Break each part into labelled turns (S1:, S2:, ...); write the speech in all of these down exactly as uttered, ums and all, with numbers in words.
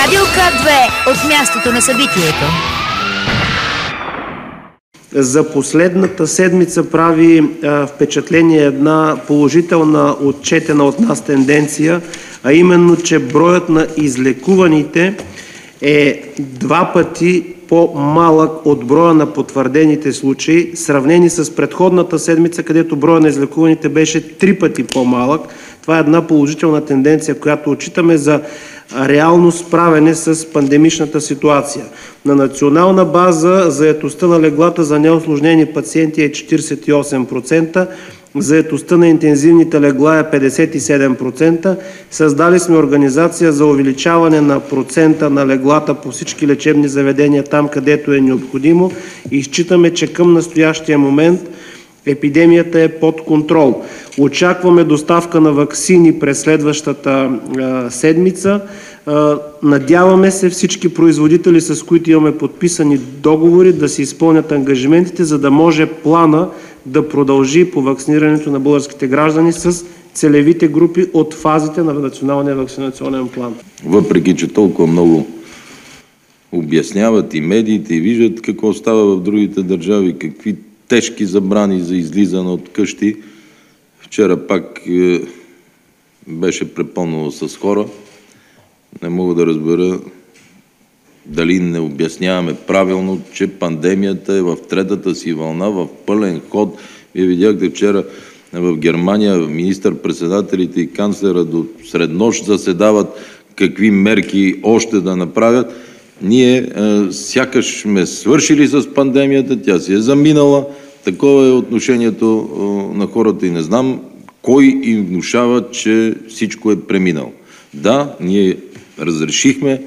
S1: Радио К две от мястото на събитието.
S2: За последната седмица прави а, впечатление една положителна отчетена от нас тенденция, а именно, че броят на излекуваните е два пъти по-малък от броя на потвърдените случаи, сравнени с предходната седмица, където броя на излекуваните беше три пъти по-малък. Това е една положителна тенденция, която отчитаме за реално справяне с пандемичната ситуация. На национална база заетостта на леглата за неусложнени пациенти е четиридесет и осем процента, заетостта на интензивните легла е петдесет и седем процента. Създали сме организация за увеличаване на процента на леглата по всички лечебни заведения там, където е необходимо, и считаме, че към настоящия момент епидемията е под контрол. Очакваме доставка на ваксини през следващата а, седмица. А, надяваме се всички производители, с които имаме подписани договори, да си изпълнят ангажиментите, за да може плана да продължи по вакцинирането на българските граждани с целевите групи от фазите на националния вакцинационен план.
S3: Въпреки че толкова много обясняват и медиите и виждат какво става в другите държави, какви тежки забрани за излизане от къщи, вчера пак е, беше препълнено с хора. Не мога да разбера дали не обясняваме правилно, че пандемията е в третата си вълна, в пълен ход. Вие видяхте вчера в Германия министър-председателите и канцлера до среднощ заседават какви мерки още да направят. Ние е, сякаш сме свършили с пандемията, тя си е заминала. Такова е отношението е, на хората и не знам кой им внушава, че всичко е преминало. Да, ние разрешихме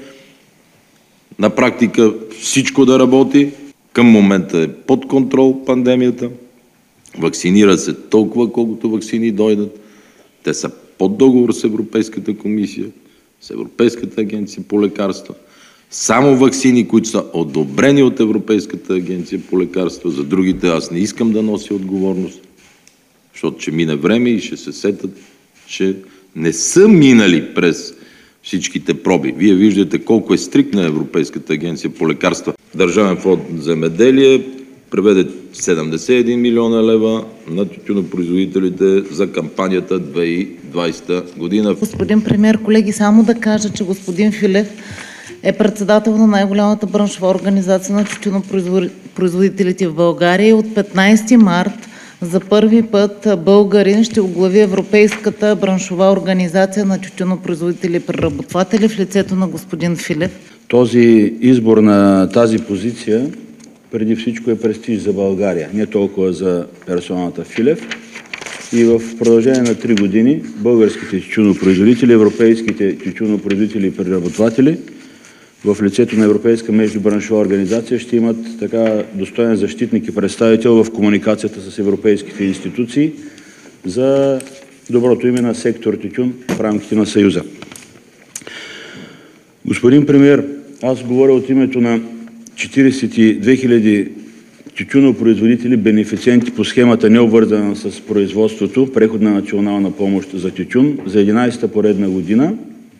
S3: на практика всичко да работи. Към момента е под контрол пандемията. Вакцинира се толкова, колкото вакцини дойдат. Те са под договор с Европейската комисия, с Европейската агенция по лекарства. Само ваксини, които са одобрени от Европейската агенция по лекарства, за другите аз не искам да нося отговорност, защото ще мине време и ще се сетят, че не са минали през всичките проби. Вие виждате колко е стриктна Европейската агенция по лекарства. Държавен фонд земеделие преведе седемдесет и един милиона лева на тютюнопроизводителите за кампанията две хиляди и двадесета година.
S4: Господин премиер, колеги, само да кажа, че господин Филев е председател на най-голямата браншова организация на тютюнопроизводителите в България и от петнадесети март за първи път българин ще оглави Европейската браншова организация на тютюнопроизводители и преработватели в лицето на господин Филев.
S5: Този избор на тази позиция преди всичко е престиж за България, не толкова за персоната Филев. И в продължение на три години българските тютюнопроизводители, европейските тютюнопроизводители и преработватели в лицето на Европейска междубраншова организация ще имат така достоен защитник и представител в комуникацията с европейските институции за доброто име на сектор тютюн в рамките на Съюза. Господин премиер, аз говоря от името на четиридесет и две хиляди тютюнопроизводители, бенефициенти по схемата необвързана с производството, преходна национална помощ за тютюн за единадесета поредна година.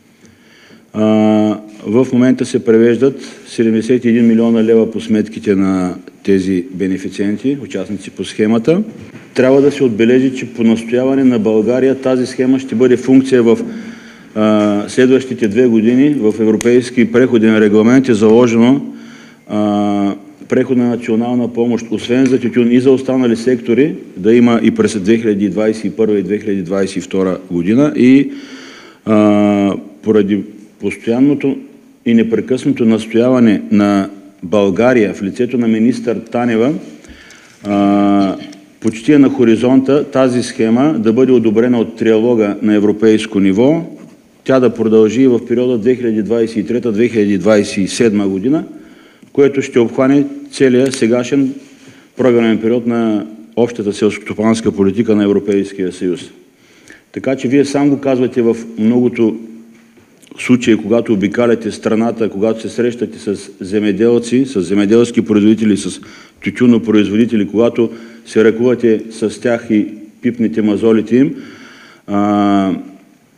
S5: В момента се превеждат седемдесет и един милиона лева по сметките на тези бенефициенти, участници по схемата. Трябва да се отбележи, че по настояване на България тази схема ще бъде функция в а, следващите две години. В Европейски преходен регламент е заложено а, преходна национална помощ, освен за тютюн и за останали сектори, да има и през две хиляди двадесет и първа и две хиляди двадесет и втора година и а, поради постоянното и непрекъснато настояване на България в лицето на министър Танева а, почти е на хоризонта тази схема да бъде одобрена от триалога на европейско ниво, тя да продължи в периода две хиляди двадесет и трета - две хиляди двадесет и седма година, което ще обхване целия сегашен програмен период на общата селскостопанска политика на Европейския съюз. Така че вие сам го казвате в многото случаи, когато обикаляте страната, когато се срещате с земеделци, с земеделски производители, с тютюнопроизводители, когато се ръкувате с тях и пипнете мазолите им, а,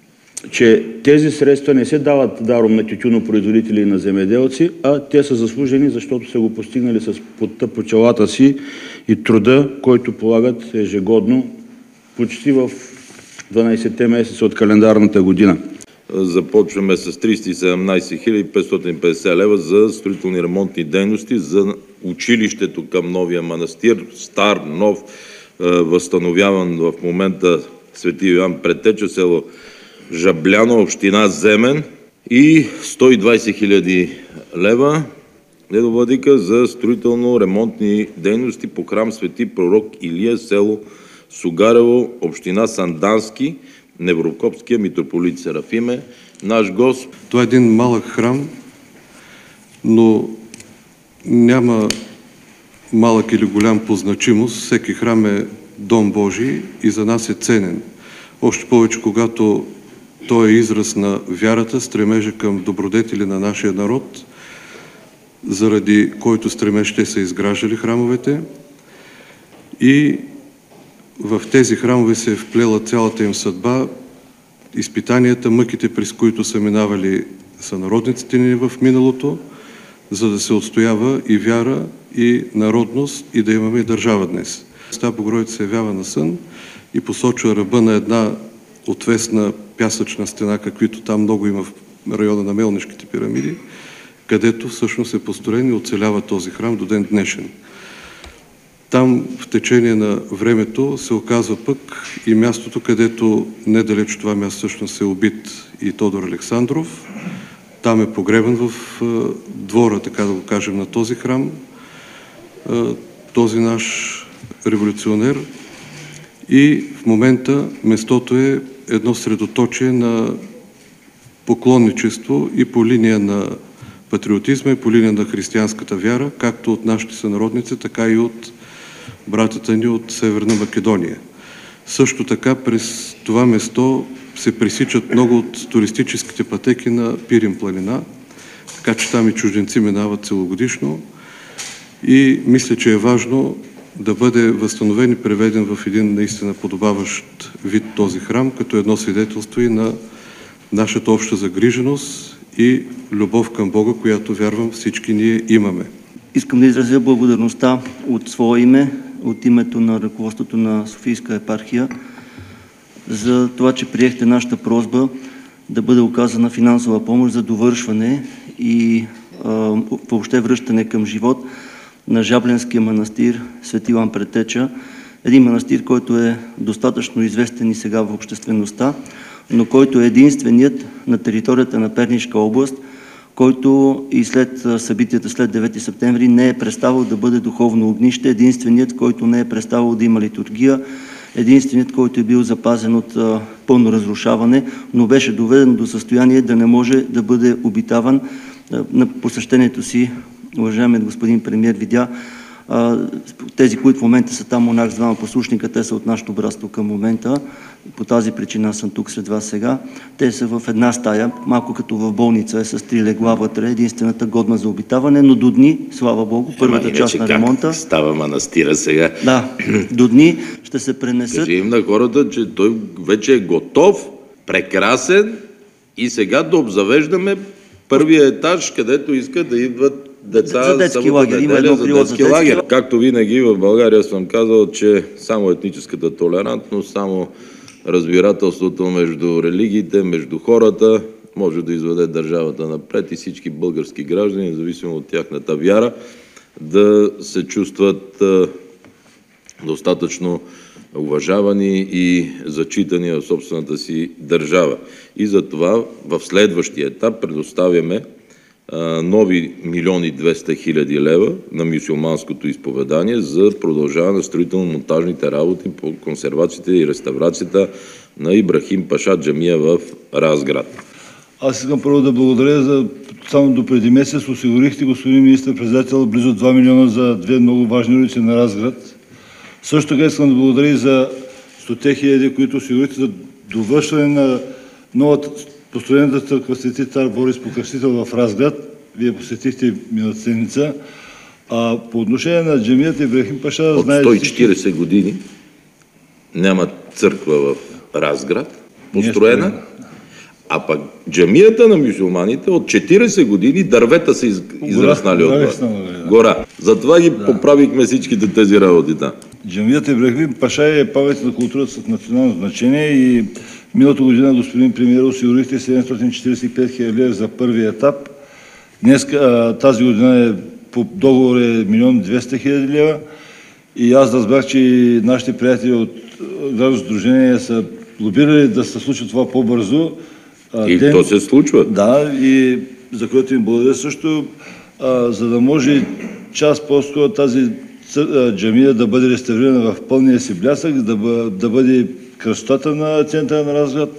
S5: че тези средства не се дават даром на тютюнопроизводители и на земеделци, а те са заслужени, защото са го постигнали с потта по челата си и труда, който полагат ежегодно почти в дванайсетте месеца от календарната година.
S3: Започваме с триста и седемнайсет хиляди петстотин и петдесет лева за строителни ремонтни дейности за училището към новия манастир, стар, нов, възстановяван в момента Свети Йоан Предтеча, село Жабляно, община Земен, и сто и двайсет хиляди лева, дедо владика, за строително-ремонтни дейности по храм Свети пророк Илия, село Сугарево, община Сандански, Неврокопския митрополит Серафиме, наш гост.
S6: Това е един малък храм, но няма малък или голям по значимост. Всеки храм е Дом Божий и за нас е ценен. Още повече, когато той е израз на вярата, стремежа към добродетели на нашия народ, заради който стремеж те са изграждали храмовете. И в тези храмове се е вплела цялата им съдба, изпитанията, мъките, през които са минавали сънародниците ни в миналото, за да се отстоява и вяра, и народност, и да имаме и държава днес. Стара Богородица се явява на сън и посочва ръба на една отвесна пясъчна стена, каквито там много има в района на Мелнишките пирамиди, където всъщност е построен и оцелява този храм до ден днешен. Там в течение на времето се оказва пък и мястото, където недалеч това място всъщност е убит и Тодор Александров. Там е погребан в двора, така да го кажем, на този храм, този наш революционер. И в момента местото е едно средоточие на поклонничество и по линия на патриотизма, и по линия на християнската вяра, както от нашите сънародници, така и от братята ни от Северна Македония. Също така през това место се пресичат много от туристическите пътеки на Пирин планина, така че там и чужденци минават целогодишно. И мисля, че е важно да бъде възстановен и преведен в един наистина подобаващ вид този храм, като едно свидетелство и на нашата обща загриженост и любов към Бога, която, вярвам, всички ние имаме.
S7: Искам да изразя благодарността от свое име, от името на ръководството на Софийска епархия, за това, че приехте нашата просба да бъде оказана финансова помощ за довършване и а, въобще връщане към живот на Жабленския манастир Свети Йоан Предтеча. Един манастир, който е достатъчно известен и сега в обществеността, но който е единственият на територията на Пернишка област, който и след събитията след девети септември не е преставал да бъде духовно огнище, единственият, който не е преставал да има литургия, единственият, който е бил запазен от а, пълно разрушаване, но беше доведен до състояние да не може да бъде обитаван. А, на посещението си, уважаемият господин премиер видя, а, тези, които в момента са там, монах с двама послушника, те са от нашето братство към момента. По тази причина съм тук сред вас сега. Те са в една стая, малко като в болница, е с три легла вътре, единствената годна за обитаване, но до дни, слава Богу, първата част на ремонта.
S3: Как става манастира сега?
S7: Да, до дни ще се пренесат.
S3: Кажи им на хората, че той вече е готов, прекрасен и сега да обзавеждаме първия етаж, където искат да идват деца
S7: за детски лагер. Има едно крило за детски
S3: лагер. Както винаги в България съм казал, че само етническата толерантност, само разбирателството между религиите, между хората може да изведе държавата напред и всички български граждани, независимо от тяхната вяра, да се чувстват достатъчно уважавани и зачитани в собствената си държава. И затова в следващия етап предоставяме нови милиони двеста хиляди лева на мюсюлманското изповедание за продължаване на строително-монтажните работи по консервацията и реставрацията на Ибрахим Паша джамия в Разград.
S8: Аз искам първо да благодаря за само до преди месец осигурихте, господин министър-председател, близо два милиона за две много важни улици на Разград. Също така искам да благодаря и за сто хиляди, които осигурихте за довършване на новата построената църква Свети цар Борис Покръстител в Разград. Вие посетихте миналата седмица. А по отношение на джамията Ибрахим Паша,
S3: от
S8: знаете...
S3: сто и четирийсет години няма църква в Разград, построена, А пък джамията на мюсюлманите от четирийсет години дървета са из... израснали от това. Гора. Затова ги да. поправихме всичките тези работи там.
S8: Джамията Ибрахим Паша е паметник на културата с национално значение и миналата година, господин премиер, осигурихте седемстотин четирийсет и пет хиляди лева за първи етап. Днес, тази година е, по договор е милион двеста хиляди лева и аз разбрах, че нашите приятели от гражданското сдружение са лобирали да се случи това по-бързо.
S3: И Ден... то се случва.
S8: Да, и за което им благодаря също, а, за да може час по-скоро тази джамия да бъде реставрирана в пълния си блясък, да, бъ, да бъде красотата на центъра на Разград.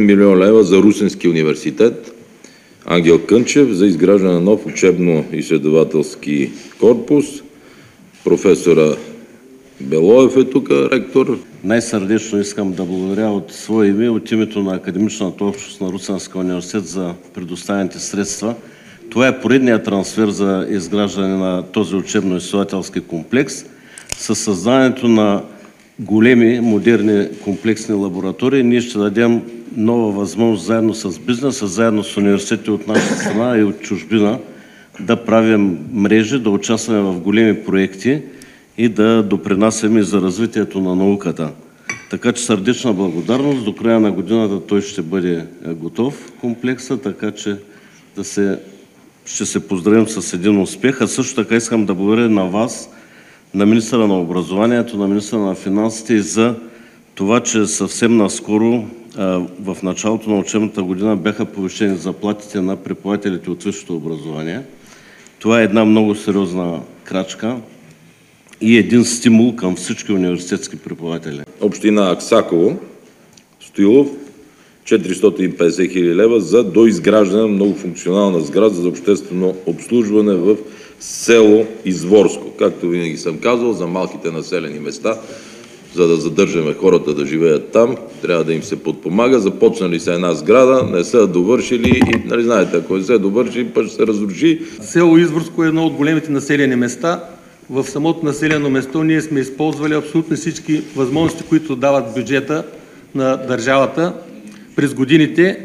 S9: Най-сърдечно искам да благодаря от свое име, от името на академичната общност на Русенския университет за предоставените средства. Това е поредният трансфер за изграждане на този учебно-изследователски комплекс със създаването на големи, модерни комплексни лаборатории. Ние ще дадем нова възможност заедно с бизнеса, заедно с университети от нашата страна и от чужбина да правим мрежи, да участваме в големи проекти и да допринасяме за развитието на науката. Така че сърдечна благодарност. До края на годината той ще бъде готов комплекса, така че да се, ще се поздравим с един успех. А също така искам да благодаря на вас, на министъра на образованието, на министъра на финансите и за това, че съвсем наскоро в началото на учебната година бяха повишени заплатите на преподавателите от висшето образование. Това е една много сериозна крачка и един стимул към всички университетски преподаватели.
S3: Община Аксаково, Стоилов, четиристотин и петдесет хиляди лева за доизграждане на многофункционална сграда за обществено обслужване в село Изворско. Както винаги съм казвал, за малките населени места, за да задържаме хората да живеят там, трябва да им се подпомага. Започнали са една сграда, не са довършили и, нали знаете, ако не се довърши, пък ще се разруши.
S10: Село Изворско е едно от големите населени места. В самото населено место ние сме използвали абсолютно всички възможности, които дават бюджета на държавата. През годините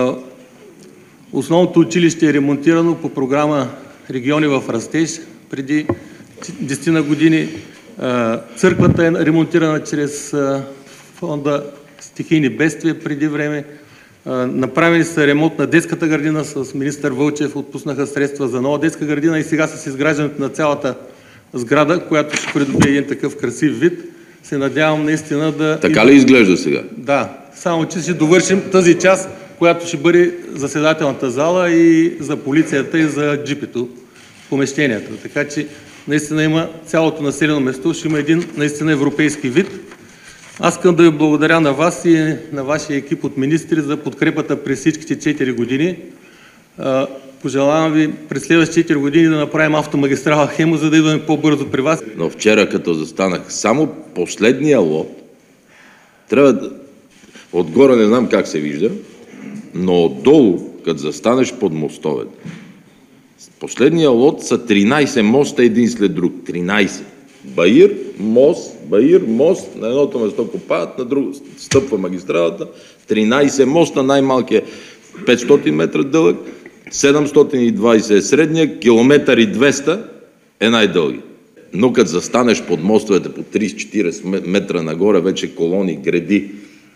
S10: основното училище е ремонтирано по програма Региони в растеж. Преди десет години църквата е ремонтирана чрез фонда стихийни бедствия преди време. Направили са ремонт на детската градина с министър Вълчев, отпуснаха средства за нова детска градина и сега с изграждането на цялата сграда, която ще придобие един такъв красив вид, се надявам наистина да...
S3: Така ли изглежда сега?
S10: Да, само че ще довършим тази част, която ще бъде заседателната зала и за полицията и за джипито, помещенията. Така че наистина има цялото населено место, ще има един наистина европейски вид. Аз искам да ви благодаря на вас и на вашия екип от министри за подкрепата през всичките четири години. Пожелавам ви през следващите четири години да направим автомагистрала Хемус, за да идваме по-бързо при вас.
S3: Но вчера, като застанах, само последния лот, трябва да... Отгоре не знам как се вижда, но отдолу, като застанеш под мостовете, последния лот са тринайсет моста един след друг. тринайсет. Баир, мост, Баир, мост, на едното место копаят, на друго стъпва магистралата. тринайсет моста, най-малкият петстотин метра дълъг, седемстотин и двайсет е средния, километър и двеста е най-дълги. Но като застанеш под мостовете по трийсет-четирийсет метра нагоре, вече колони, гради.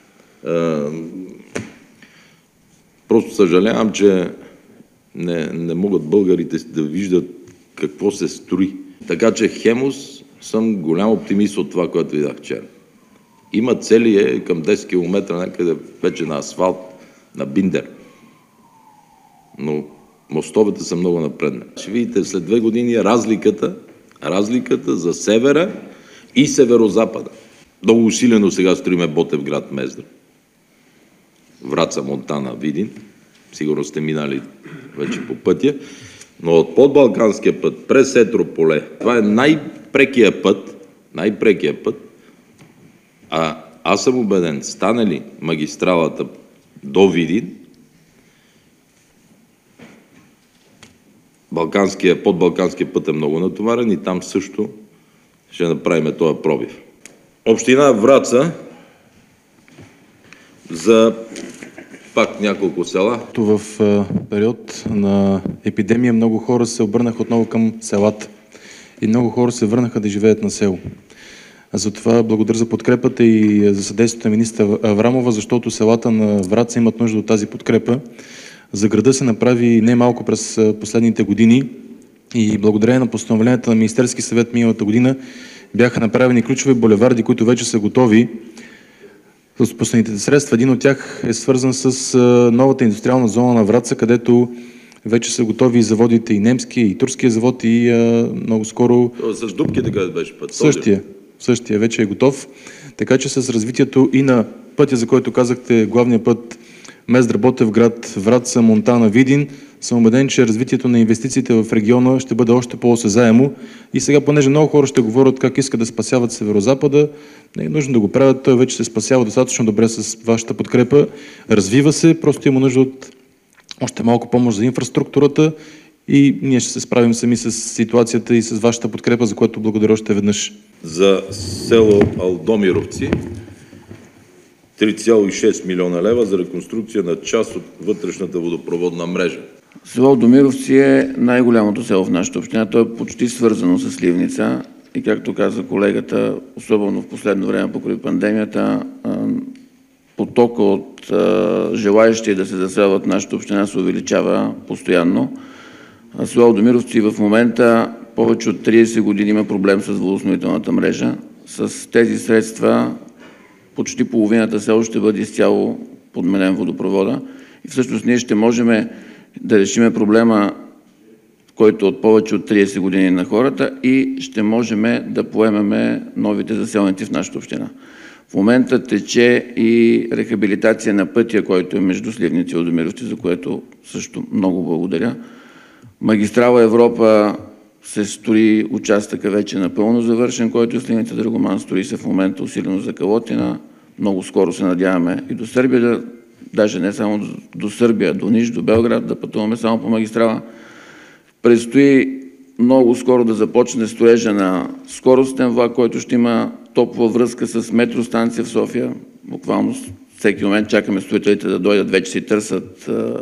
S3: Просто съжалявам, че не, не могат българите да виждат какво се строи. Така че Хемус съм голям оптимист от това, което видях вчера. Има цели е към десет километра някъде вече на асфалт, на биндер. Но мостовете са много напредни. Ще видите след две години разликата, разликата за севера и северозапада. Много усилено сега строиме Ботевград, Мездра. Враца, Монтана, Видин. Сигурно сте минали вече по пътя. Но от подбалканския път през Етрополе, това е най-прекия път, най-прекия път, а аз съм убеден, стане ли магистралата до Видин, Балканския, подбалканския път е много натоварен и там също ще направим този пробив. Община Враца за Пак няколко села.
S11: В период на епидемия много хора се обърнаха отново към селата и много хора се върнаха да живеят на село. Затова благодаря за подкрепата и за съдействието на министър Аврамова, защото селата на Враца имат нужда от тази подкрепа. За града се направи немалко през последните години и благодарение на постановленията на Министерски съвет миналата година бяха направени ключови булеварди, които вече са готови. С последните средства, един от тях е свързан с новата индустриална зона на Враца, където вече са готови и заводите, и немския, и турския завод, и а, много скоро...
S3: С дупките къде беше път?
S11: Същия, същия вече е готов. Така че с развитието и на пътя, за който казахте, главния път Мездра Ботевград, Враца, Монтана, Видин, съм убеден, че развитието на инвестициите в региона ще бъде още по-осезаемо. И сега, понеже много хора ще говорят как искат да спасяват Северозапада, не е нужно да го правят, той вече се спасява достатъчно добре с вашата подкрепа. Развива се, просто има нужда от още малко помощ за инфраструктурата и ние ще се справим сами с ситуацията и с вашата подкрепа, за което благодаря още веднъж.
S3: За село Алдомировци три цяло и шест милиона лева за реконструкция на част от вътрешната водопроводна мрежа.
S12: Село Алдомировци е най-голямото село в нашата община. То е почти свързано с Сливница и както каза колегата, особено в последно време покрай пандемията, потока от желаещи да се заселват в нашата община се увеличава постоянно. Село Алдомировци в момента повече от тридесет години има проблем с водоснабдителната мрежа. С тези средства почти половината село ще бъде изцяло подменен водопровода и всъщност ние ще можем да решим проблема, който от повече от тридесет години на хората и ще можем да поемеме новите заселници в нашата община. В момента тече и рехабилитация на пътя, който е между Сливница и Алдомировци, за което също много благодаря. Магистрала Европа се строи, участъка вече напълно завършен, който е Сливница Драгоман, строи се в момента усилено за Калотина. Много скоро се надяваме и до Сърбия, да, даже не само до Сърбия, до Ниш, до Белград, да пътуваме само по магистрала. Предстои много скоро да започне строежа на скоростен влак, който ще има топла връзка с метростанция в София. Буквално всеки момент чакаме строителите да дойдат, вече си търсят а,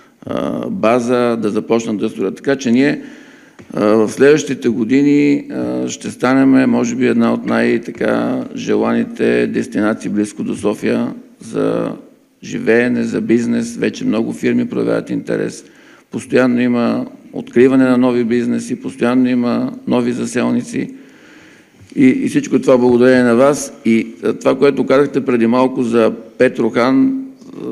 S12: а, база, да започнат да строят. Така че ние а, в следващите години а, ще станем, може би, една от най-така желаните дестинации близко до София за живеене, за бизнес. Вече много фирми проявяват интерес. Постоянно има откриване на нови бизнеси, постоянно има нови заселници. И, и всичко това благодарение на вас. И това, което казахте преди малко за Петрохан,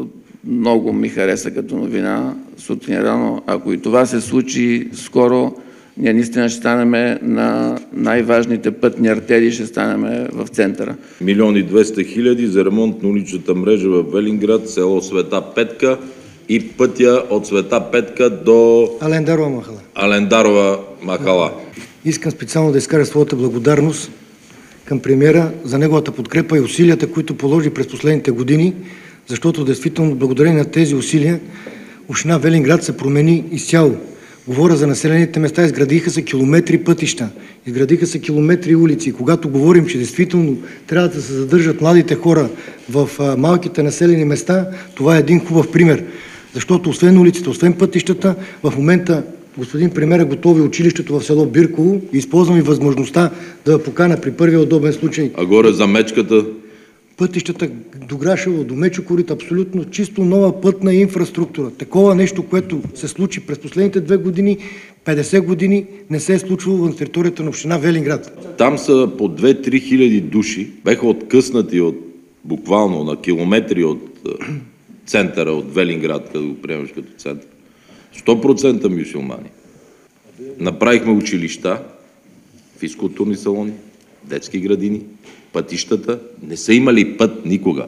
S12: много ми хареса като новина сутрин рано. Ако и това се случи скоро, ние наистина ще станем на най-важните пътни артерии, ще станем в центъра.
S3: Милион и двеста хиляди за ремонт на уличната мрежа в Велинград, село Света Петка и пътя от Света Петка до
S13: Алендарова махала.
S3: Алендарова махала.
S13: Искам специално да изкажа своята благодарност към премиера за неговата подкрепа и усилията, които положи през последните години, защото действително благодарение на тези усилия община Велинград се промени изцяло. Говоря за населените места, изградиха се километри пътища, изградиха се километри улици. Когато говорим, че действително трябва да се задържат младите хора в малките населени места, това е един хубав пример. Защото освен улиците, освен пътищата, в момента господин премиер готови училището в село Бирково и използвам и възможността да покана при първия удобен случай.
S3: А горе за мечката?
S13: Пътищата до Грашево, до Мечо Корит, абсолютно чисто нова пътна инфраструктура. Такова нещо, което се случи през последните две години, петдесет години, не се е случвало на територията на община Велинград.
S3: Там са по две-три хиляди души, беха откъснати от, буквално на километри от центъра, от Велинград, като го приемаш като център. сто процента мюсюлмани. Направихме училища, физкултурни салони, детски градини, пътищата. Не са имали път никога.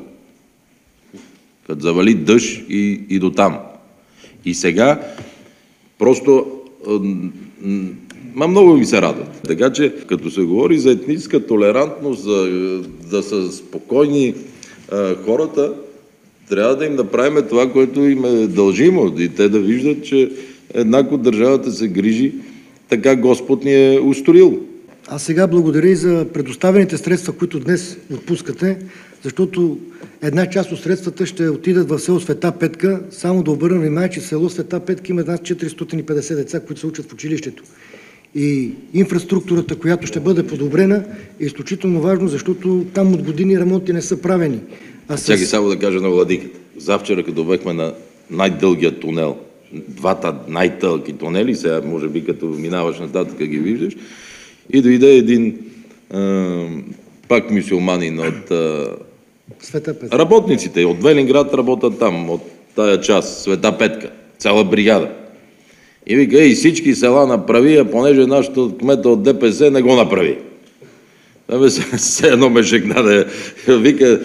S3: Като завали дъжд и, и до там. И сега просто ма много ми се радват. Така че, като се говори за етническа толерантност, за да са спокойни а, хората, трябва да им направим това, което им е дължимо. И те да виждат, че еднакво държавата се грижи, така Господ ни е устроил.
S13: А сега благодаря и за предоставените средства, които днес отпускате. защото една част от средствата ще отидат в село Света Петка. Само да обърна внимание, че село Света Петка има над четиристотин и петдесет деца, които се учат в училището. И инфраструктурата, която ще бъде подобрена, е изключително важно, защото там от години ремонти не са правени.
S3: А с... Чакай само да кажа на владиката. Завчера, като бехме на най-дългия тунел, двата най-тълки тунели, сега може би като минаваш нататък ги виждаш, и дойде един а, пак мюсюлманин от а,
S13: Света Петка.
S3: Работниците от Велинград работят там, от тая част, Света Петка, цяла бригада. И вика, и всички села направи, а понеже нашата кмета от ДПС не го направи. Все едно ме шегна да вика.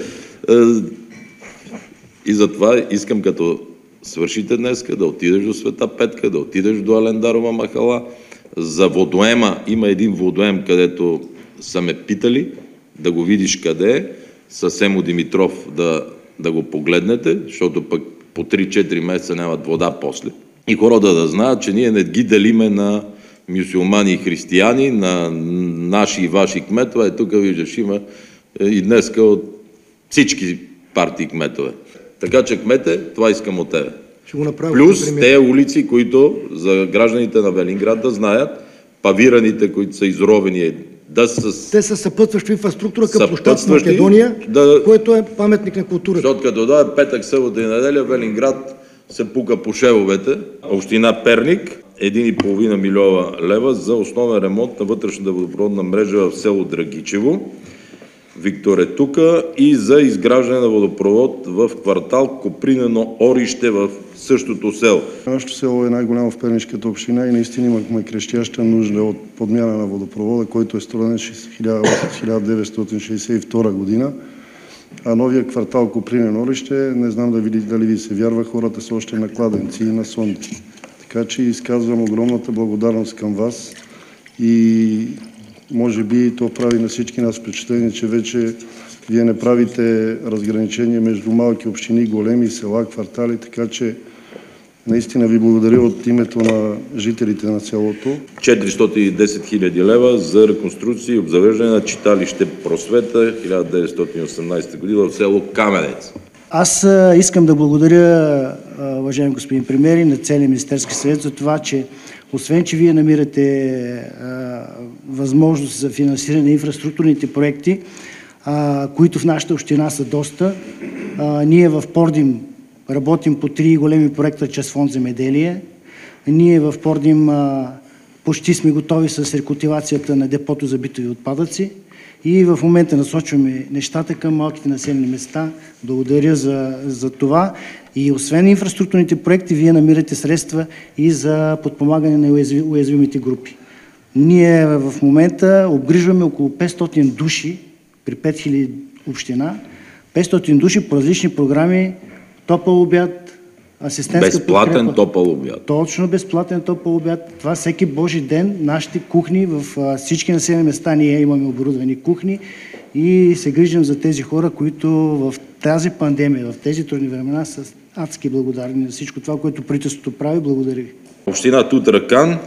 S3: И затова искам като свършите днеска да отидеш до Света Петка, да отидеш до Алендарова махала. За водоема има един водоем, където са ме питали, да го видиш къде е, със Емо Димитров да, да го погледнете, защото пък по три-четири месеца нямат вода после. И хората да знаят, че ние не ги делиме на мюсюлмани и християни, на наши и ваши кметове. Тук виждаш, има и днеска от всички партии кметове. Така че, кмете, това искам от тебе. Плюс тези улици, които за гражданите на Велинград да знаят, павираните, които са изровени, да са...
S13: Те са съпътстващи инфраструктура към площад Македония, да... което е паметник на културата.
S3: Защото като дойде петък, събота и неделя, Велинград се пука по шевовете. Община Перник, един и половина милиона лева за основен ремонт на вътрешната водопроводна мрежа в село Драгичево. Виктор е тука, и за изграждане на водопровод в квартал Копринено Орище в същото село.
S14: Нашето село е най-голямо в Пернишката община и наистина имахме крещяща нужда от подмяна на водопровода, който е строен хиляда деветстотин шейсет и втора година. А новия квартал Копринено Орище, не знам дали, дали ви се вярва, хората са още на кладенци и на сонди. Така че изказвам огромната благодарност към вас и може би то прави на всички нас впечатление, че вече вие не правите разграничение между малки общини, големи села, квартали, така че наистина ви благодаря от името на жителите на селото.
S3: четиристотин и десет хиляди лева за реконструкция и обзавеждане на читалище Просвета хиляда деветстотин и осемнадесета година в село Каменец.
S15: Аз искам да благодаря, уважаеми господин премиер, и на целия Министерски съвет за това, че освен, че вие намирате а, възможност за финансиране на инфраструктурните проекти, а, които в нашата община са доста, а, ние в Пордим работим по три големи проекта чрез фонд земеделие. Ние в Пордим а, почти сме готови с рекултивацията на депото за битови отпадъци и в момента насочваме нещата към малките населени места. Благодаря за, за това. И освен инфраструктурните проекти, вие намирате средства и за подпомагане на уязвимите групи. Ние в момента обгрижваме около петстотин души при пет хиляди община, петстотин души по различни програми, топъл обяд, асистентска
S3: безплатен
S15: подкрепа.
S3: Топъл обяд.
S15: Точно безплатен топъл обяд. Това всеки Божи ден, нашите кухни, в всички населени места ние имаме оборудвани кухни и се грижим за тези хора, които в тази пандемия, в тези трудни времена са адски благодарни за всичко това, което правителството прави. Благодаря ви.
S3: Община Тутракан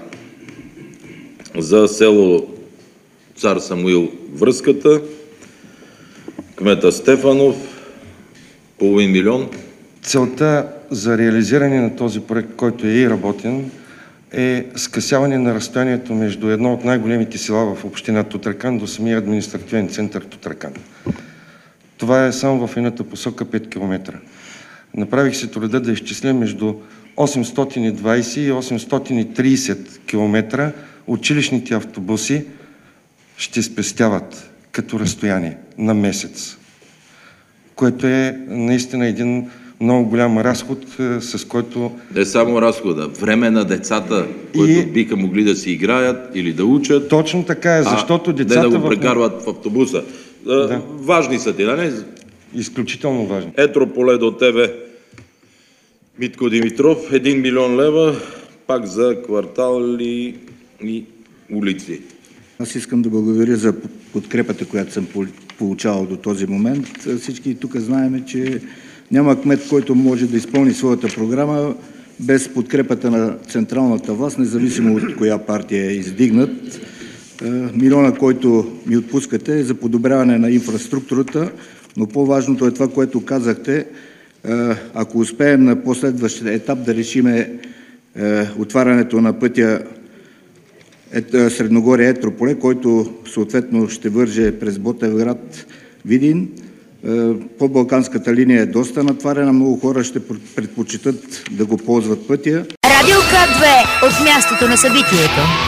S3: за село Цар Самуил връзката, кмета Стефанов, половин милион.
S16: Целта за реализиране на този проект, който е и работен, е скъсяване на разстоянието между едно от най-големите села в община Тутракан до самия административен център Тутракан. Това е само в едната посока пет километра. Направих се труда да изчисля между осемстотин и двадесет и осемстотин и тридесет километра училищните автобуси ще спестяват като разстояние на месец, което е наистина един много голям разход, с който...
S3: Не само разхода, време на децата, които и... биха могли да си играят или да учат.
S16: Точно така е, защото
S3: а
S16: децата...
S3: не да го прекарват в, в автобуса. Да. Важни са ти, да не?
S16: Изключително важни.
S3: Етрополе до тебе, Митко Димитров, един милион лева, пак за квартали и улици.
S17: Аз искам да благодаря за подкрепата, която съм получавал до този момент. Всички тук знаем, че няма кмет, който може да изпълни своята програма без подкрепата на централната власт, независимо от коя партия е издигнат. Милиона, който ми отпускате, е за подобряване на инфраструктурата, Но по-важното е това, което казахте. Ако успеем на последващия етап да решиме отварянето на пътя Средногорие Етрополе, който съответно ще върже през Ботевград, Видин. По Балканската линия е доста натварена, много хора ще предпочитат да го ползват пътя.
S1: Радио К две от мястото на събитието.